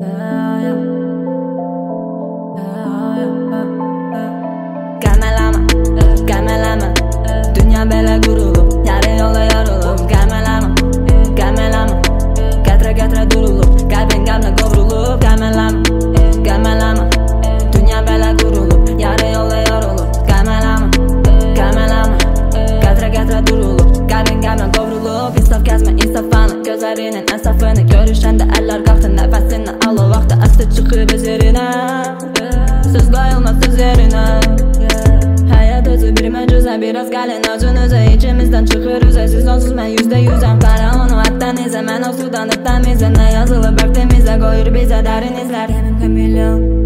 Gəlmələmə, dünya belə qurulub, yarı yolda yorulub. Gəlmələmə, qətrə durulub, qəlbin qəlblə qovrulub. Gəlmələmə, dünya belə qurulub, yarı yolda yorulub. Gəlmələmə, qətrə durulub, qəlbin qəlblə qovrulub. İnsaf gəzmə, insafını, gözlərinin ən safını görüşəndə əllər qalxdı nəfəsindən, alo vaxtı əsli çıxıb öz yerinə. Söz qayılmaz söz yerinə. Həyat özü bir möcüzə, biraz gəlin acın özə. İkimizdən çıxır üzə, siz onsuz mən %100əm. Qara onu ətdən izə, mən o sudan ətdən izə. Nə yazılıb bəxtimizə, qoyur bizə dərin izlər. Yemin milyon